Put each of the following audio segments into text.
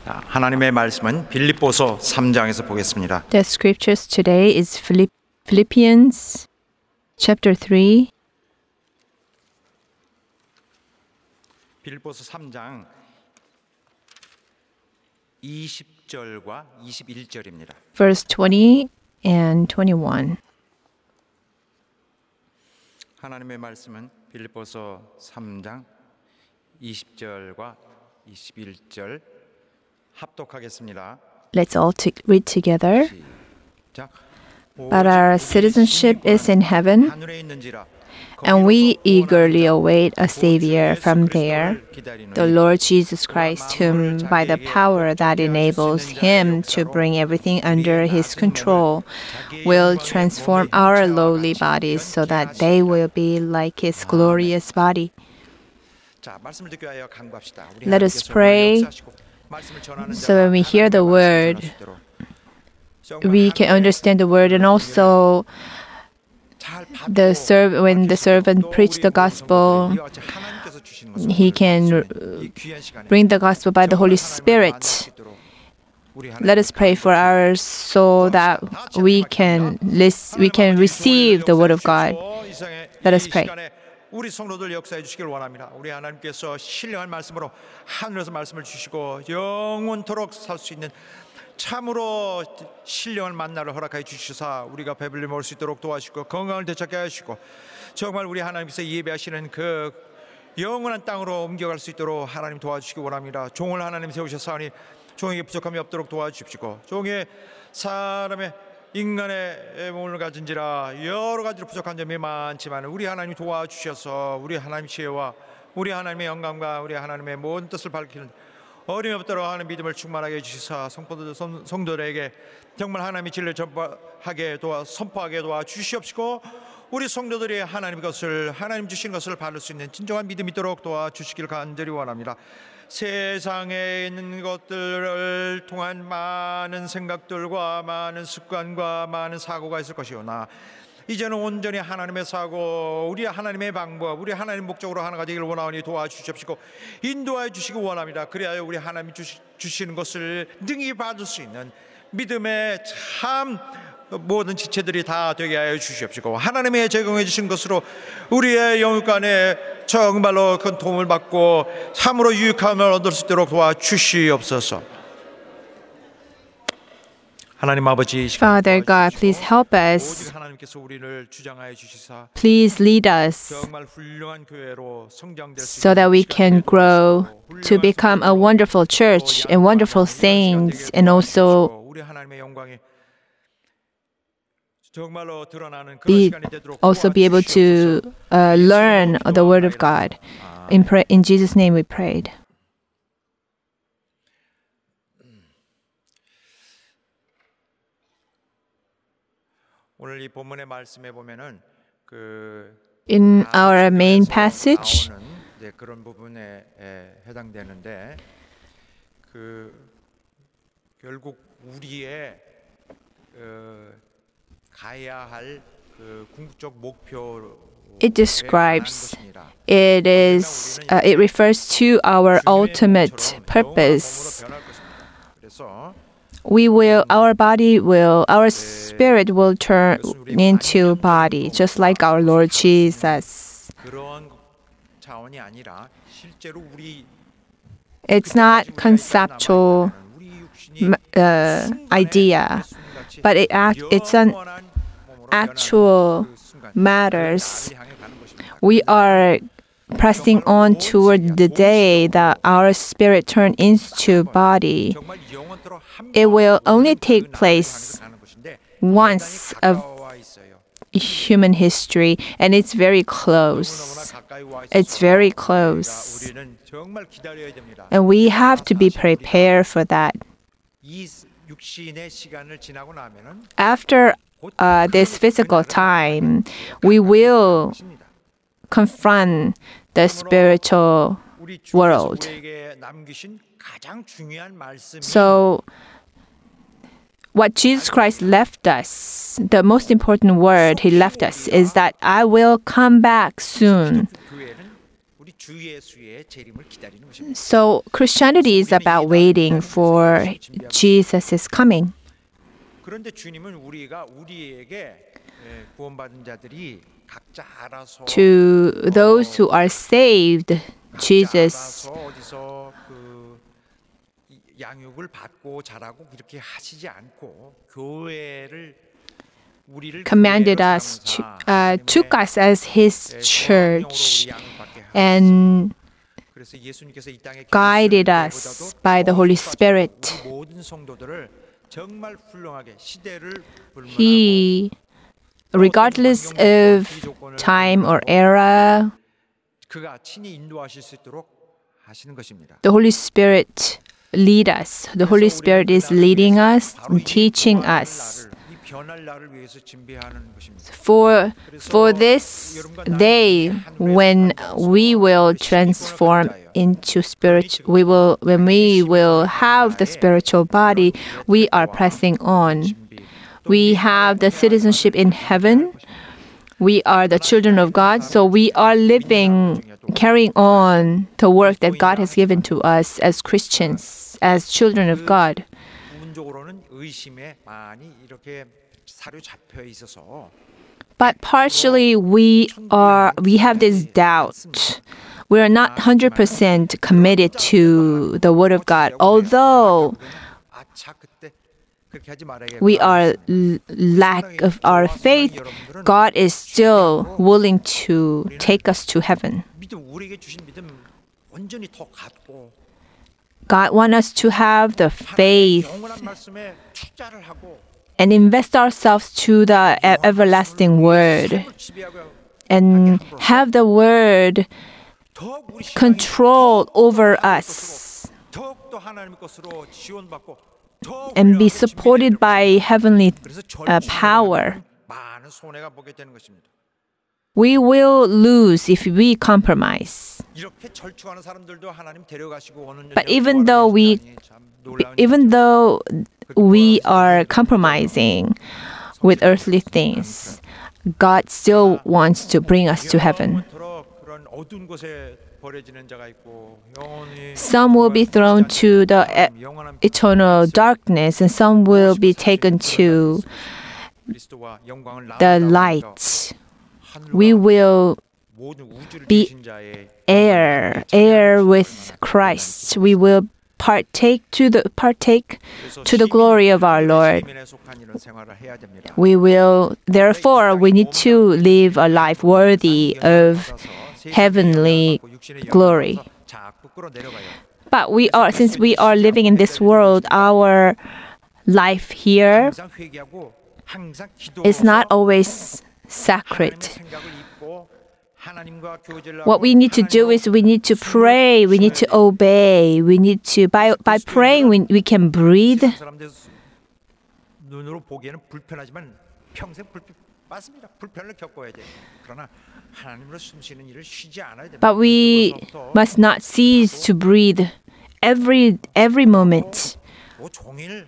하나님의 말씀은 빌립보서 3장에서 보겠습니다. The scriptures today is Philippians chapter 3. 빌립보서 3장 20절과 21절입니다. Verse 20 and 21. 하나님의 말씀은 빌립보서 3장 20절과 21절 합독하겠습니다. Let's all read together. 시작. But our citizenship is in heaven, 하늘에 있는지라 and we eagerly await a Savior from there, the Lord Jesus Christ, whom by the power that enables Him to bring everything under His control, will transform our lowly bodies so that they will be like His glorious body. 자, 말씀을 듣기 위하여 간구합시다. Let us pray so when we hear the word, we can understand the word, and also when the servant preached the gospel, he can bring the gospel by the Holy Spirit. Let us pray for ours so that we can receive the word of God. Let us pray. 우리 성도들 역사해 주시길 원합니다. 우리 하나님께서 신령한 말씀으로 하늘에서 말씀을 주시고 영원토록 살 수 있는 참으로 신령한 만나를 허락하여 주시사 우리가 배불리 먹을 수 있도록 도와주시고 건강을 되찾게 하시고 정말 우리 하나님께서 예배하시는 그 영원한 땅으로 옮겨갈 수 있도록 하나님 도와주시기 원합니다. 종을 하나님 세우셨사오니 종에게 부족함이 없도록 도와주십시오. 종의 사람의 인간의 몸을 가진지라 여러 가지로 부족한 점이 많지만 우리 하나님이 도와주셔서 우리 하나님 지혜와 우리 하나님의 영광과 우리 하나님의 모든 뜻을 밝히는 어림이 없도록 하는 믿음을 충만하게 해주시사 성도들에게 정말 하나님의 진리를 선포하게 도와주시옵시고 우리 성도들이 하나님 것을 하나님 주신 것을 받을 수 있는 진정한 믿음이 있도록 도와주시길 간절히 원합니다. 세상에 있는 것들을 통한 많은 생각들과 많은 습관과 많은 사고가 있을 것이오나 이제는 온전히 하나님의 사고, 우리 하나님의 방법, 우리 하나님 목적으로 하나가 되기를 원하오니 도와주십시오. 인도하여 주시기 원합니다. 그래야 우리 하나님이 주시는 것을 능히 받을 수 있는 믿음의 참 모든 지체들이 다 되게 하여 주시옵시고 하나님의 제공해 주신 것으로 우리의 영육간에 정말로 큰 도움을 받고 참으로 유익함을 얻을 수 있도록 도와주시옵소서. 하나님 아버지, Father God, please help us. 하나님께서 우리를 주장하여 주시사 Please lead us 정말 훌륭한 교회로 성장될 수 so that we can grow to become a wonderful church and wonderful saints, and also 우리 하나님의 영광이 정말로 드러나는 그런 be 시간이 되도록 able to learn the word of God. In Jesus' name we prayed. 오늘 이 본문의 말씀에 보면은 In our main passage, 그런 부분에 해당되는데 결국 우리의 가야 할 궁극적 목표 it describes, it refers to our ultimate purpose. Our spirit will turn into body, just like our Lord Jesus. It's not conceptual idea, but it's an actual matters. We are pressing on toward the day that our spirit turn into body. It will only take place once of human history, and it's very close. It's very close. And we have to be prepared for that. After this physical time, we will confront the spiritual world. So, what Jesus Christ left us, the most important word He left us is that I will come back soon. 주 예수의 재림을 기다리는 것입니다. So Christianity is about waiting for Jesus' coming. 그런데 주님은 우리에게 구원받은 자들이 각자 알아서 To those who are saved, Jesus 알아서 어디서 그 양육을 받고 자라고 그렇게 하시지 않고 교회를 우리를 commanded 교회로 us to, 삼으사 took us as His church and 그래서 예수님께서 이 땅에 guided us by the Holy Spirit. 모든 성도들을 정말 훌륭하게 시대를 불문하고 He, regardless of time or era, 그가 친히 인도하실 수 있도록 하시는 것입니다. the Holy Spirit lead us. The Holy Spirit is leading us and teaching us. 이 변할 날을 위해서 준비하는 것입니다. For this day when we will transform into when we will have the spiritual body, we are pressing on. We have the citizenship in heaven. We are the children of God, so we are carrying on the work that God has given to us as Christians, as children of God. 부분적으로는 의심에 많이 이렇게 사로잡혀 있어서 But partially we have this doubt. We are not 100% committed to the Word of God. Although 아차 그때 그렇게 하지 말아야겠다. we are lack of our faith, God is still willing to take us to heaven. 믿음 우리에게 주신 믿음 온전히 더 갖고 God wants us to have the faith 영원한 말씀에 투자를 하고 and invest ourselves to the everlasting Word and have the Word 더욱 우리 control over us 더욱더 하나님의 것으로 지원받고 더욱 and be supported by heavenly 그래서 power. 많은 손해가 보게 되는 것입니다. We will lose if we compromise. 이렇게 절충하는 사람들도 하나님 데려가시고 오는 But even though we are compromising with earthly things, God still wants to bring us to heaven. 그런 어두운 곳에 버려지는 자가 있고 영원히 Some will be thrown to the eternal darkness, and some will be taken to 그리스도와 영광을 the 나누다가 light. We will 모든 우주를 be 주신 자의 heir with Christ. We will partake to the glory of our Lord. 시민에 속한 이런 생활을 해야 됩니다. Therefore, we need to live a life worthy of heavenly glory. 자꾸 끌어내려가요. But since we are living in this world, our life here 항상 회개하고 항상 is not 기도해서 always sacred. 생각을 잊고 하나님과 교제를 What we need to do is we need to pray, we need to obey, we need to by praying we can breathe. 사람들 눈으로 보기에는 불편하지만 평생 맞습니다. 불편을 겪어야 돼. 그러나 하나님으로 숨쉬는 일을 쉬지 않아야 됩니다. But we must not cease to breathe every moment. 종일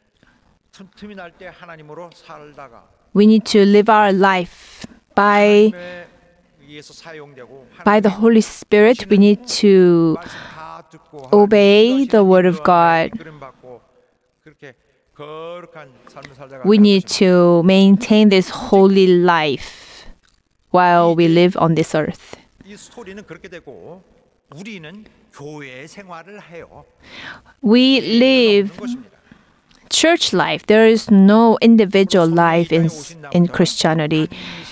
틈틈이 날 때 하나님으로 살다가 We need to live our life by 하나님에 의해서 사용되고 the Holy Spirit. We need to 말씀 다 듣고 obey the Word of God. 이끌음 받고 그렇게 거룩한 삶을 살다가 We need to maintain this holy life while we live on this earth. 이 스토리는 그렇게 되고 우리는 교회 생활을 해요. We live 것입니다. church life. There is no individual life in Christianity.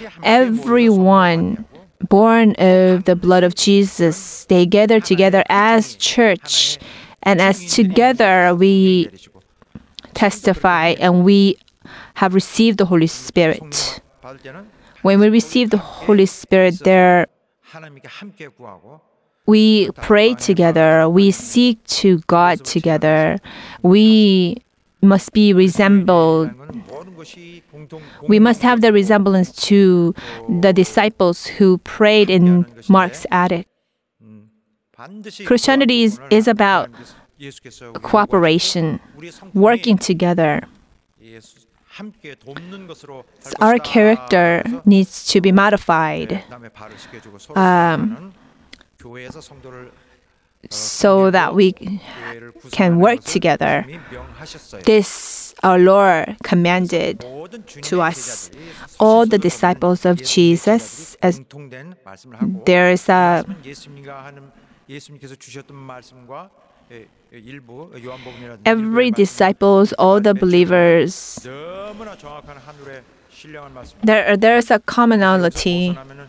Everyone born of the blood of Jesus, they gather together as church, and as together we testify and we have received the Holy Spirit. 받을 때는 When we receive the Holy Spirit, there 하나님께 함께 구하고 we pray together, we seek to God together, we must be resembled. 모든 것이 We must have the resemblance to the disciples who prayed in Mark's attic. 반드시 Christianity is about 예수께서 cooperation, 우리의 성품이 working together. 예수 함께 돕는 것으로 살 Our 것이다. character needs to be modified. 그다음에 발을 씻겨주고 서로 Um, 사랑하는 교회에서 성도를 so that we 교회를 can 구성하는 work 것을 together. 주님이 명하셨어요. This our Lord commanded 모든 to 주님의 us. 제자들이 All the 서신서를 disciples 보면 of Jesus, 예수님의 as 제자들이 공통된 말씀을 하고 there is 이 a 말씀은 예수님께서 주셨던 말씀과 일부 요한복음이라든지 every 일부의 disciples, all the believers, 너무나 정확한 하늘의 신령한 말씀. there's a commonality. 벗어나면은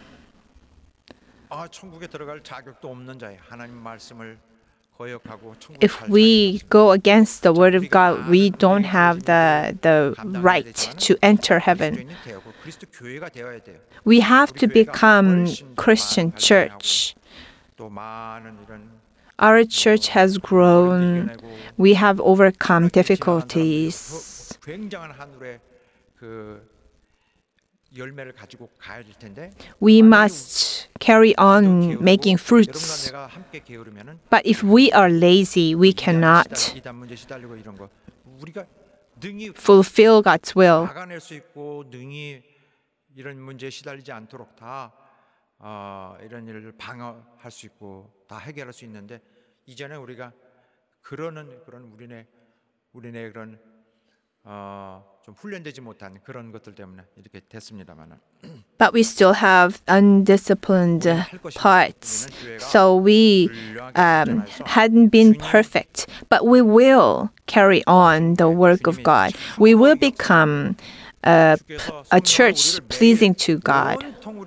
천국에 들어갈 자격도 없는 자예. 하나님 말씀을 거역하고 천국에 If we go against the word of God, we don't have the right to enter heaven. 그리스도 교회가 되어야 돼요. We have to become Christian church. 또 많은 이런 Our church has grown. We have overcome difficulties. 굉장한 하늘의 그 열매를 가지고 가야 될 텐데. We must carry on making fruits. 여러분과 내가 함께 게으르면은 But if we are lazy, we cannot 이단 문제 시달리고 이런 거 우리가 능히 fulfill God's will. 막아낼 수 있고 능히 이런 문제에 시달리지 않도록 다 이런 일을 방어할 수 있고 다 해결할 수 있는데 이전에 우리가 그런 우리네 그런 좀 훈련되지 못한 그런 것들 때문에 이렇게 됐습니다만은. But we still have undisciplined parts. So we hadn't been perfect. But we will carry on the work of God. We will become a church pleasing to God.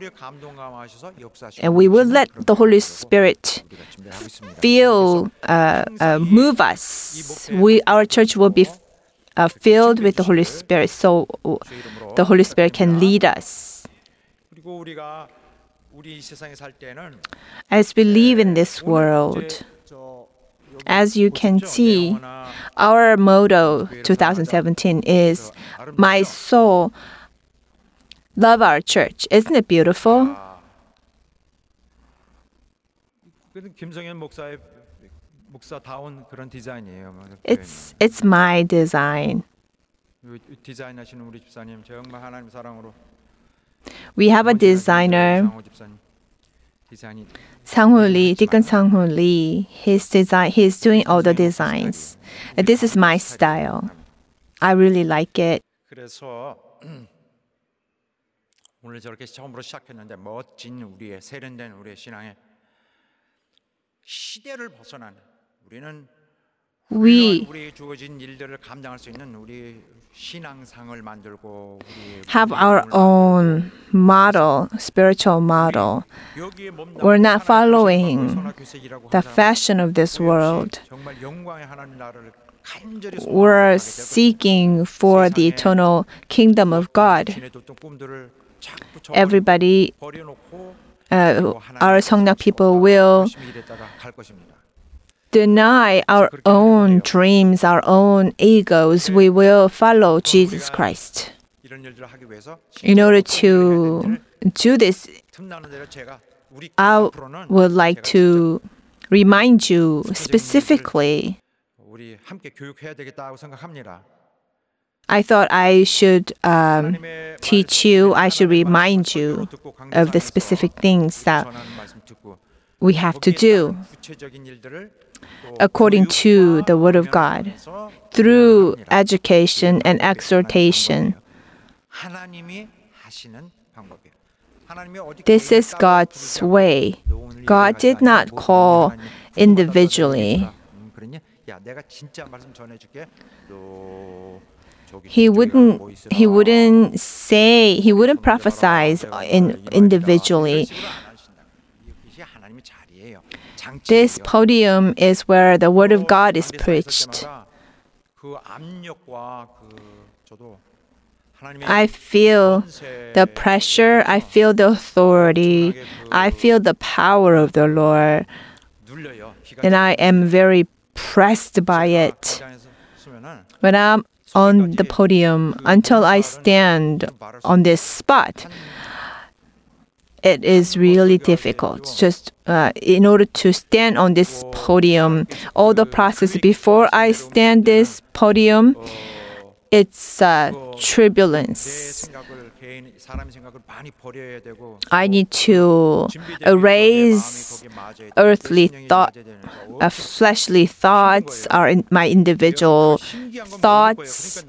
And we will let the Holy Spirit move us. Our church will be filled with the Holy Spirit, so the Holy Spirit can lead us. As we live in this world, as you can see, our motto 2017 is "My soul, love our church." Isn't it beautiful? 김성현 목사다운 그런 디자인이에요. It's my design. 디자인하시는 우리 집사님 정말 하나님 사랑으로. We have a designer, Sang-Hoo Lee, Deacon Sang-Hoo Lee. He's doing all the designs. This is my style. I really like it. 그래서 오늘 저렇게 처음으로 시작했는데 멋진 우리의 세련된 우리의 신앙의 시대를 벗어난 우리는 We 우리 주어진 일들을 감당할 수 있는 우리 신앙상을 만들고 have our own model, spiritual model. We're not following the fashion of this world. 정말 영광의 하나님 나라를 간절히 We're seeking for the eternal kingdom of God. Everybody, our Seongnak people will deny our own dreams, our own egos. We will follow Jesus Christ. In order to do this, I would like to remind you specifically. I thought I should teach you, I should remind you of the specific things that we have to do according to the Word of God through education and exhortation. This is God's way. God did not call individually. He wouldn't prophesize individually. This podium is where the word of God is preached. I feel the pressure, I feel the authority, I feel the power of the Lord, and I am very pressed by it. When I'm on the podium, until I stand on this spot, it is really difficult. Just in order to stand on this podium, all the process before I stand this podium, its 내 turbulence. 생각을 개인 사람의 생각을 많이 버려야 되고 I need to erase earthly thought, fleshly thoughts, my individual thoughts.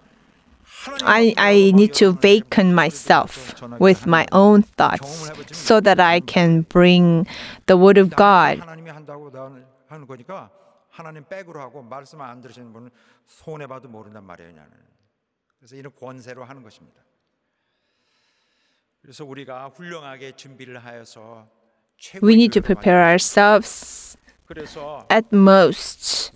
I need to vacant myself with my own thoughts so that I can bring the word of God. 하나님이 한다고 하는 거니까 하나님 백으로 하고 말씀 안 들으시는 분은 손해 봐도 모른단 말이에요. 나는. 그래서 이런 권세로 하는 것입니다. 그래서 우리가 훌륭하게 준비를 하여서 We need to prepare ourselves 그래서 utmost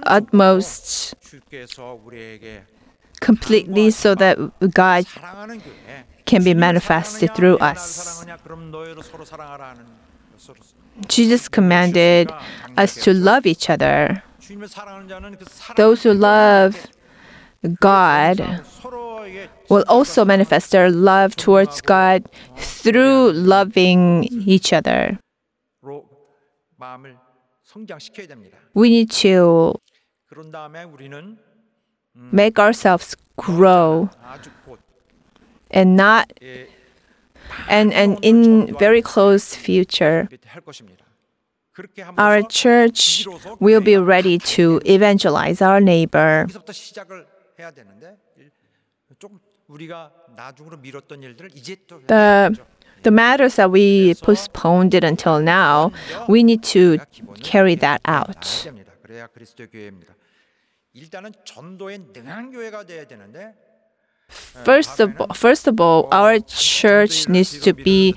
주께서 우리에게 completely so that God 사랑하는 교회 can be manifested through us. 사랑하냐? 그럼 너희로 서로 사랑하라 하는 서로 Jesus commanded us to love each other. 주님을 사랑하는 자는 그 사랑 Those who love God 서로에게 will also manifest their love towards God through loving each other. 로 마음을 성장시켜야 됩니다. We need to 그런 다음에 우리는 make ourselves grow 아주 곧 and not 예, and in very close future 할 것입니다. 그렇게 our 함으로써 church will be ready to evangelize our neighbor. 여기서부터 시작을 해야 되는데 조금 우리가 나중으로 미뤘던 일들을 이제 또 The matters that we postponed it until now, we need to carry that out. 됩니다. 그래야 그리스도 교회입니다. 일단은 전도에 능한 교회가 돼야 되는데 First of all, our church needs to be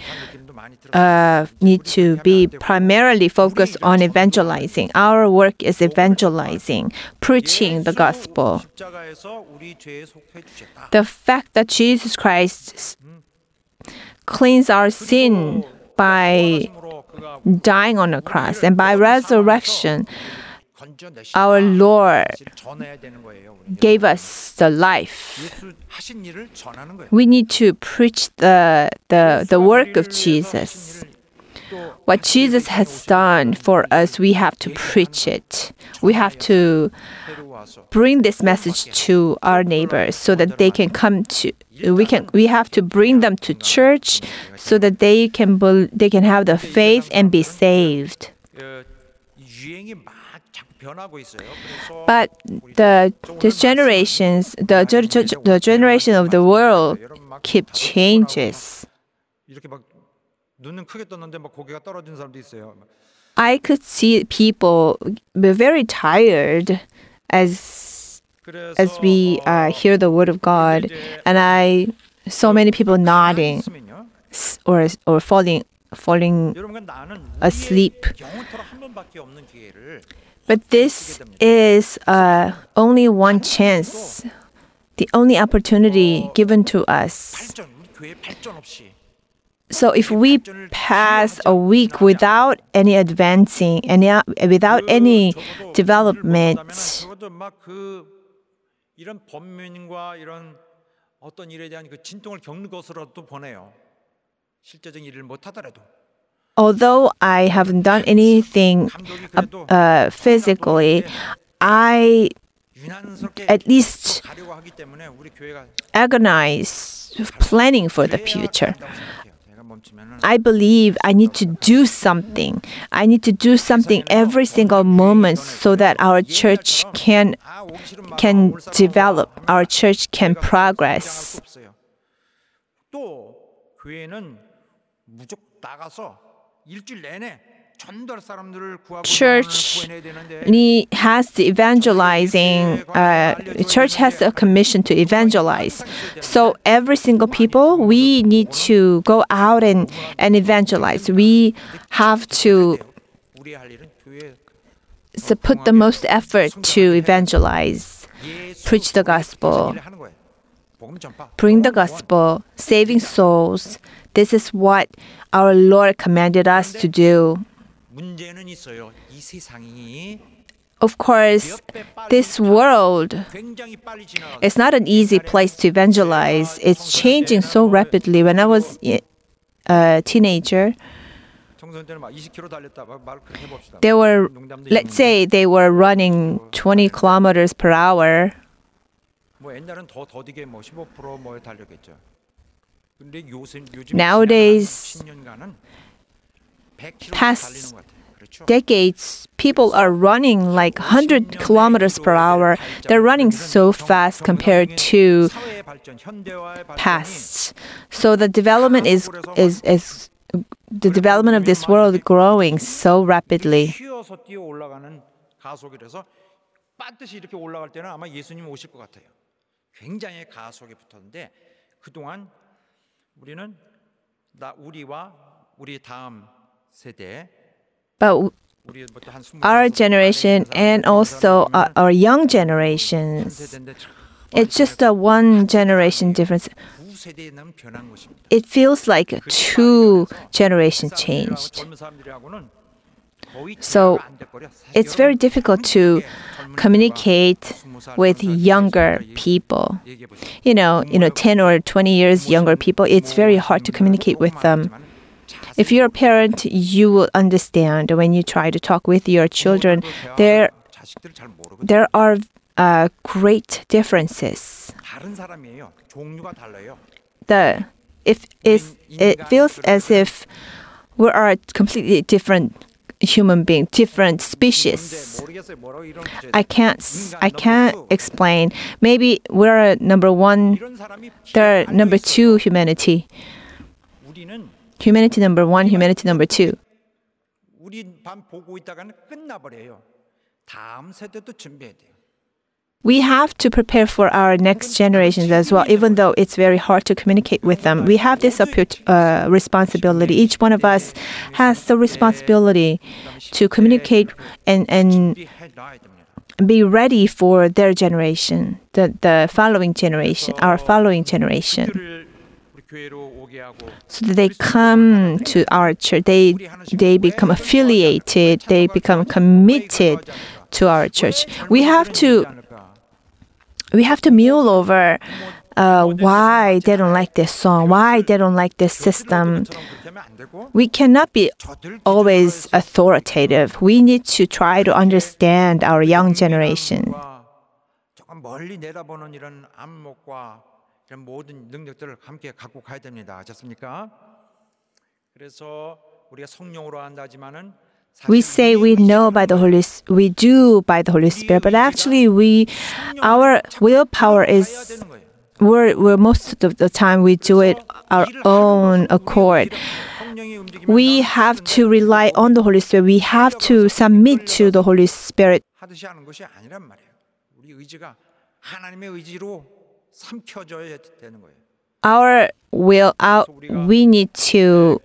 primarily focused on evangelizing. Our work is evangelizing, preaching the gospel. 십자가에서 우리 죄에 속해 주셨다. The fact that Jesus Christ cleansed our sin by dying on the cross and by resurrection, our Lord 전해야 되는 거예요. gave us the life. 예수 하신 일을 전하는 거예요. We need to preach the work of Jesus. What Jesus has done for us, we have to preach it. We have to bring this message to our neighbors so that they can come to. We have to bring them to church so that they can have the faith and be saved. 유행이 막 자꾸 변하고 있어요. 그래서 But the generation of the world keep changes. 이렇게 막 눈은 크게 떴는데 막 고개가 떨어진 사람도 있어요. I could see people be very tired as we hear the word of God, and I saw many people nodding or falling 여러분 나는 asleep. 영원토록 한 번밖에 없는 기회를 But this is only one chance, the only opportunity given to us. 발전 우리 교회 발전 없이 So if we pass a week without any advancing, without any development, 적어도 막 그 이런 번민과 이런 어떤 일에 대한 그 진통을 겪는 것으로도 보내요. 실제적인 일을 못 하더라도. although I haven't done anything physically, I at least agonize planning for the future. I believe I need to do something. I need to do something every single moment so that our church can develop, our church can progress. 또 교회는 무조건 나가서 일주일 내내 전도할 사람들을 구하고 Church has the evangelizing. Church has a commission to evangelize. So every single people, we need to go out and evangelize. We have to put the most effort to evangelize, preach the gospel, bring the gospel, saving souls. This is what our Lord commanded us to do. 문제는 있어요. 이 세상이 Of course, this world is not an easy place to evangelize. It's changing so rapidly. When I was a teenager, let's say they were running 20 kilometers per hour. 뭐 옛날은 더 더디게 뭐 15%뭐 달렸겠죠. 근데 요즘 Nowadays, 10년간은 100km 달리는 past 것 같아요. 그렇죠? decades, people are running like 100 kilometers per hour. They're running so fast compared to 사회의 발전, 현대화의 발전이 past. So the development is the development of this world growing so rapidly. 휘어서 뛰어 올라가는 가속이라서 빠듯이 이렇게 올라갈 때는 아마 예수님 오실 것 같아요. 굉장히 가속에 붙었는데 그동안 우리는 우리와 우리 다음 세대 But 우리부터 한 20, our generation and also our young generations, 세대인데 it's just a one generation difference. 두 세대는 변한 것입니다. It feels like two generations changed. 젊은 사람들하고는 거의 So 대화가 안 돼버려. 사실 it's very 여러분 difficult to communicate with younger people. 얘기해 보세요. You know, 10 or 20 years younger people, it's very hard to communicate with them. If you're a parent, you will understand when you try to talk with your children. There 자식들 잘 모르거든요. there are great differences. 다른 사람이에요. 종류가 달라요. It feels as if we are a completely different human being, different species. 모르겠어요. 뭐라고 이런 I can't explain. Maybe we're number one, 이런 사람이 they're number two humanity. 우리는 Humanity number one, humanity number two. 우리 밤 보고 있다가는 끝나버려요. 다음 세대도 준비해야 돼요. We have to prepare for our next generations as well, even though it's very hard to communicate with them. We have this responsibility. Each one of us has the responsibility to communicate and 준비해놔야 됩니다. be ready for their generation, the following generation, our following generation, 그들을 우리 교회로 오게 하고 so that they come to our church. They become affiliated. They become committed to our church. We have to mull over why they don't like this song, why they don't like this system. We cannot be always authoritative. We need to try to understand our young generation. 조금 멀리 내다보는 이런 안목과 이런 모든 능력들을 함께 갖고 가야 됩니다. 아셨습니까? 그래서 우리가 성령으로 한다지만은 We say we know by the we do by the Holy Spirit, but actually our willpower is we're most of the time we do it our own accord. We have to rely on the Holy Spirit. We have to submit to the Holy Spirit. 하듯이 하는 것이 아니란 말이에요. 우리 의지가 하나님의 의지로 삼켜져야 되는 거예요. We need to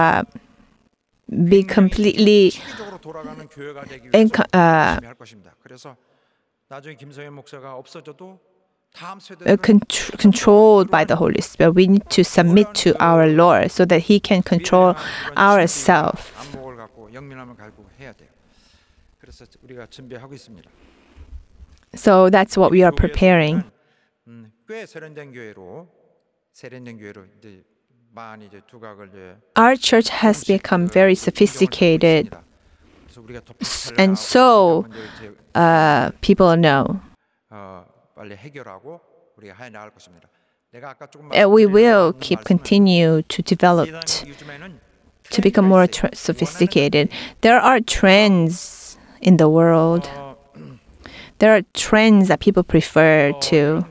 be completely 체계적으로 돌아가는 교회가 되기 위해서 열심히 할 것입니다. 그래서 나중에 김성현 목사가 없어져도 다음 세대는 controlled by the Holy Spirit. We need to submit to our Lord so that He can control ourselves. 안목을 갖고 영민함을 갖고 해야 돼요. 그래서 우리가 준비하고 있습니다. So that's what we are preparing. 꽤 세련된 교회로 이제 많이 이제 두각을 이제 Our church has become very sophisticated, 그래서 우리가 더 and so people know. 빨리 해결하고 우리가 해 나갈 것입니다. 내가 아까 조금 And we will keep continue to develop to become more sophisticated. There are trends in the world. There are trends that people prefer to.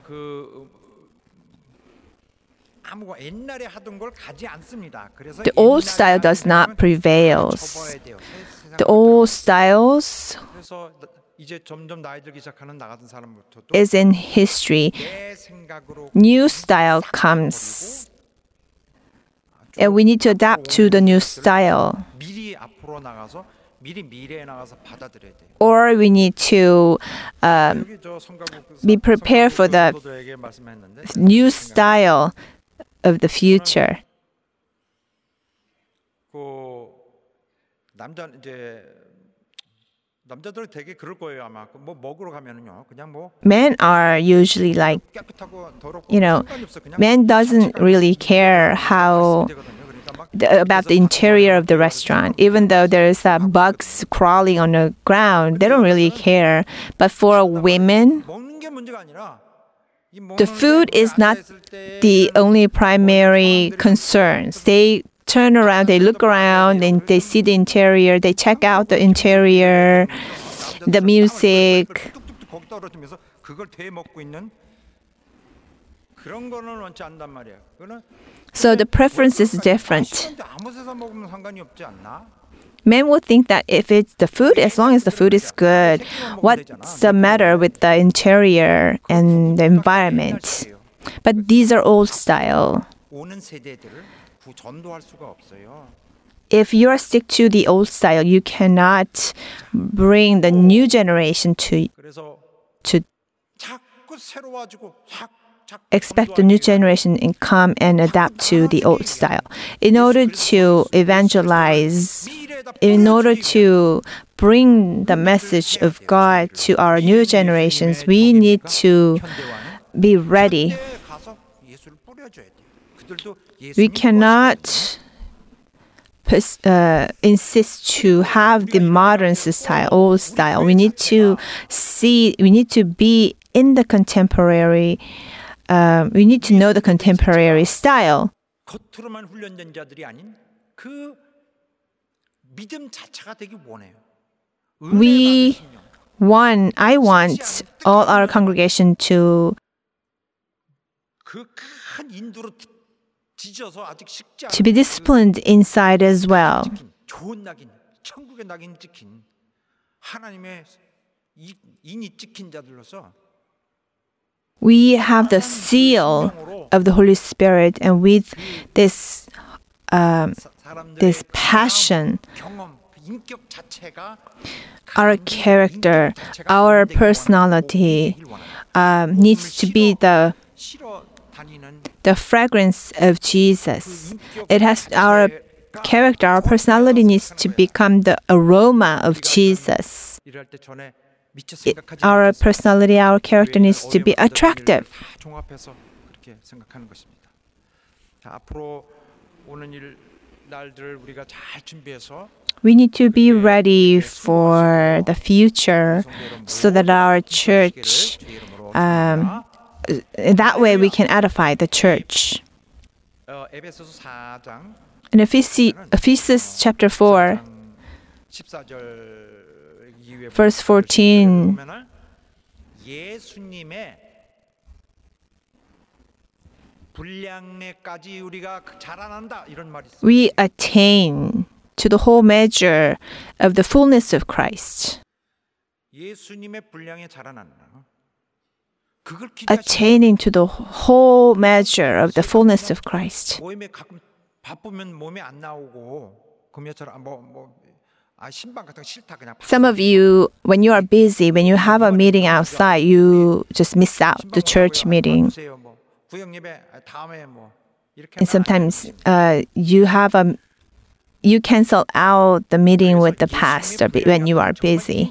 옛날에 하던 걸 가지 않습니다. 그래서 The old style does not prevail. The old styles 그래서 이제 점점 나이 들기 시작하는 나 같은 사람부터도 is in history. 내 생각으로 New style comes, and we need to adapt to the new style. 미리 앞으로 나가서 미리 미래에 나가서 받아들여야 돼요. Or we need to 여기 저 be prepared for the 성도에게 말씀했는데 new style of the future. 그 남자들 되게 그럴 거예요 아마. 뭐 먹으러 가면은요 그냥 뭐 Men are usually like, 깨끗하고 더럽고 you know, 상관이 없어. 그냥 men doesn't really care how about the interior of the restaurant. Even though there's bugs crawling on the ground, they don't really care. But for women, 먹는 게 문제가 아니라 the food is not the only primary concerns. They turn around, they look around, and they see the interior, they check out the interior, the music. 뚝뚝뚝 거기 떨어지면서 그걸 되먹고 있는 그런 거는 원치 않단 말이야. 그거는 So the preference is different. 아무 데서 먹으면 상관이 없지 않나? Men would think that if it's the food, as long as the food is good, what's the matter with the interior and the environment? But these are old style. 오는 세대들을 전도할 수가 없어요. If you are stick to the old style, you cannot bring the new generation 그래서 to 자꾸 새로워지고 expect the new generation and come and adapt to the old style. In order to evangelize, in order to bring the message of God to our new generations, we need to be ready. We cannot insist to have the modern style, old style. We need to be in the contemporary. We need to know the contemporary style. 겉으로만 훈련된 자들이 아닌 그 믿음 자체가 되기 원해요. I want all our congregation to 그큰 인도로 지져서 아직 식지 않은 be disciplined inside as well. 좋은 낙인, 천국의 낙인 찍힌 하나님의 인이 찍힌 자들로서 We have the seal of the Holy Spirit, and with this passion, our character, our personality needs to be the fragrance of Jesus. Our character, our personality needs to become the aroma of Jesus. Our personality, our character needs to be attractive. 종합해서 그렇게 생각하는 것입니다. 앞으로 오는 날들을 우리가 잘 준비해서 We need to be ready for the future so that our church, that way we can edify the church. 에베소서 4장 In Ephesians chapter 4, 14절 verse 14, 예수님의 분량에까지 우리가 자라난다 이런 말이 있어요. we attain to the whole measure of the fullness of Christ. 예수님의 분량에 자라난다. 그걸 Attaining to the whole measure of the fullness of Christ. 모임에 가끔 바쁘면 몸에 안 나오고 금요처럼 신방 같은 거 싫다 그냥. Some of you, when you are busy, when you have a meeting outside, you just miss out the church meeting. 구역 예배 다음에 이렇게. And sometimes you cancel out the meeting with the pastor when you are busy.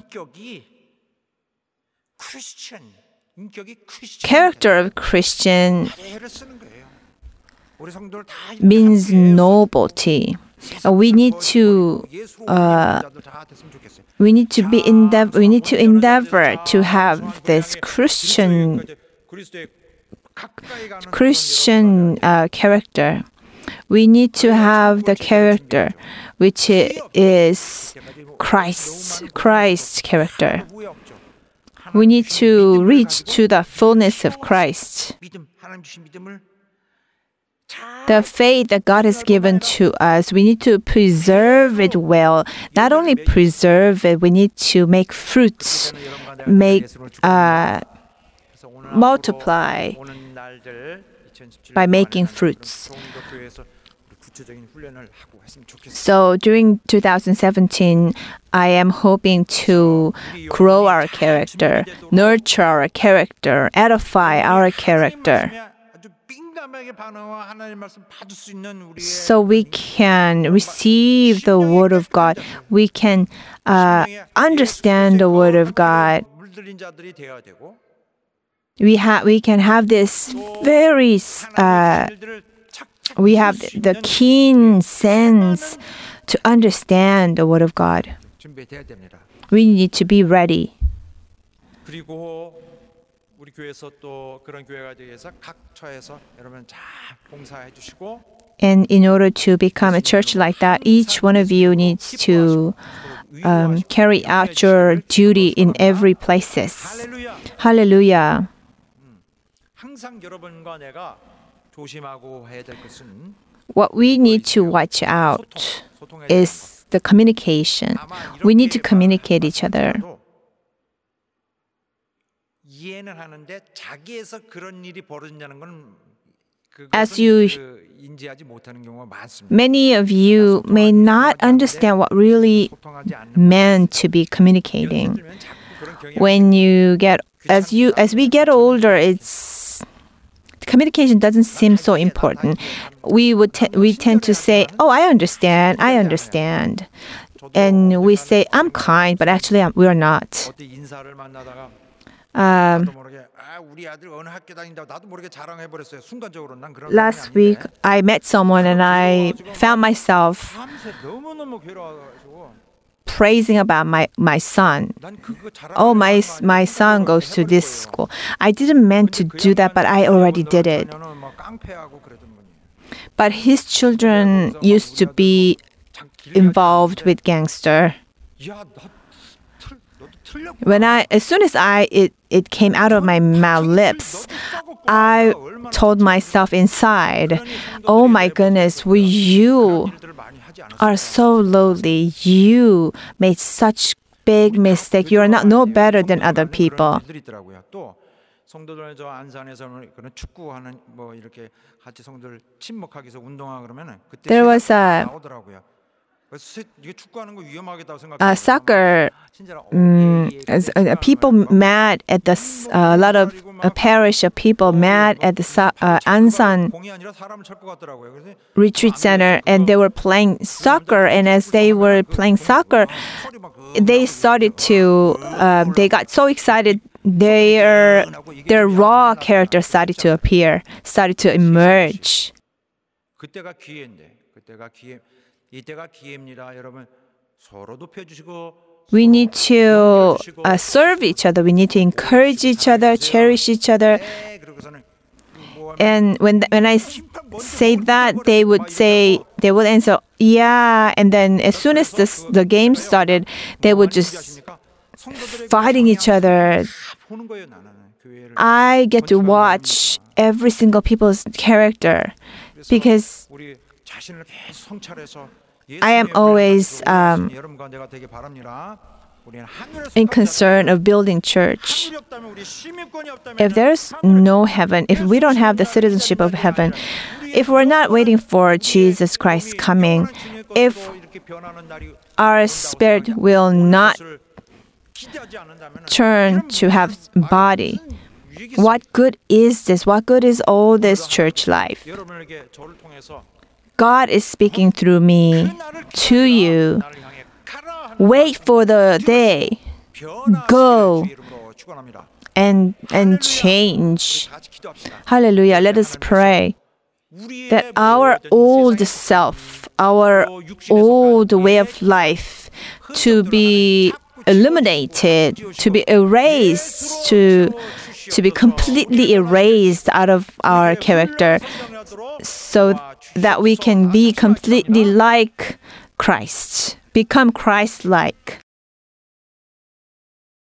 Character of Christian means nobility. We need to endeavor to have this Christian character. We need to have the character which is Christ's character. We need to reach to the fullness of Christ. The faith that God has given to us, we need to preserve it well. Not only preserve it, we need to make fruits, multiply by making fruits. So during 2017, I am hoping to grow our character, nurture our character, edify our character, so we can receive the Word of God. We can understand the Word of God. We can have this we have the keen sense to understand the Word of God. We need to be ready. 우리 교회에서 또 그런 교회가 되기 위해서 각 처에서 여러분 잘 봉사해 주시고 And in order to become a church like that, each one of you needs to carry out your duty in every places. 할렐루야. Hallelujah. 항상 여러분과 내가 조심하고 해야 될 것은 What we need to watch out is the communication. We need to communicate each other. 이해는 하는데 자기에서 그런 일이 벌어진다는 건 As you 인지하지 못하는 경우가 많습니다. Many of you may not understand what really 소통하지 않는 meant to be communicating. When you get as we get older, it's communication doesn't seem so important. We tend to say, "Oh, I understand. And we say, "I'm kind," but actually we are not. 어디 인사를 만나다가 나도 모르게 우리 아들 어느 학교 다닌다고 나도 모르게 자랑해 버렸어요. 순간적으로 난 그런 Last week, I met someone and I found myself 밤새 너무너무 괴로워가지고 praising about my son. 난 그거 자랑. Oh, my son goes to this school. I didn't meant to do that, but I already did it. 막 깡패하고 그러던 분이. But his children used to be involved with gangster. 야, 너도 틀렸구나. When as soon as it came out of my mouth lips, I told myself inside, "Oh my goodness, you are so lowly. You made such big mistake. You are not no better than other people." 또 성도들 저 안산에서 그런 축구하는 뭐 이렇게 같이 성도들 친목하기 위해서 운동하고 그러면은 그때 There was 나오더라고요. 그래서 이게 축구하는 거 위험하겠다고 생각해요. soccer. People mad at a lot of a parish of people mad at the Ansan 공이 아니라 사람을 찰 것 같더라고요. 그래서 retreat center, and they were playing soccer. And as they were playing soccer, they started to they got so excited. Their raw character started to appear, started to emerge. 그때가 기회인데, 이때가 기회입니다, 여러분. 서로 높여주시고. We need to serve each other. We need to encourage each other, cherish each other. And when I say that, they would answer, "Yeah." And then as soon as the game started, they would just fighting each other. I get to watch every single people's character because I am always in concern of building church. If there's no heaven, if we don't have the citizenship of heaven, if we're not waiting for Jesus Christ coming, if our spirit will not turn to have body, what good is this? What good is all this church life? God is speaking through me to you. Wait for the day. Go and change. Hallelujah. Let us pray that our old self, our old way of life to be eliminated, to be erased, to be completely erased out of our character, so that we can be completely like Christ, become Christ-like.